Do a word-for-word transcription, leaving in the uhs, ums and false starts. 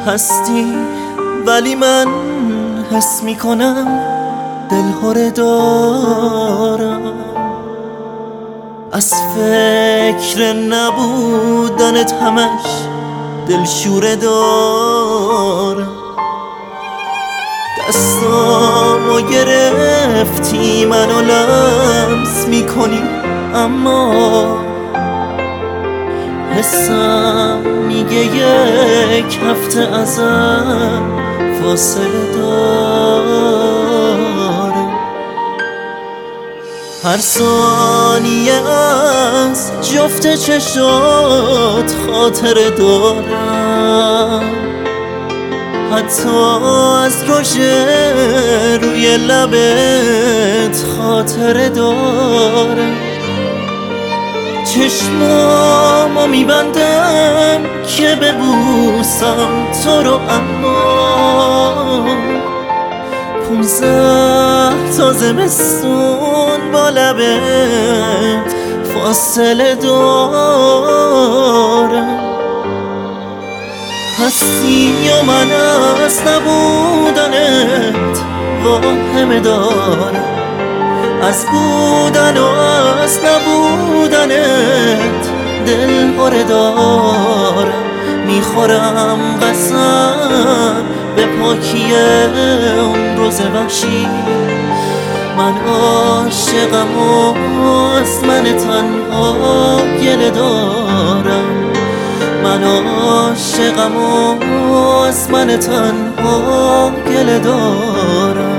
هستی، ولی من حس میکنم دلهره دارم. از فکر نبودنت همش دلشوره دارم. دستامو گرفتی منو لمس میکنی، اما حسم میگه یک هفته ازم فاصله داره. هر ثانیه از جفت چشات خاطره دارم، حتی از رژ روی لبت خاطره دارم. چشمامو میبندم که ببوسم تو رو، اما پونزده تا زمستون با لبت فاصله دارم. هستی و من از نبودنت واهمه دارم، از بودن و از نبودنت دلهره دارم. میخورم قسم به پاکی اون روز وحشی، من عاشقم و از من تنها گله دارم. من عاشقم و از من تنها گله دارم.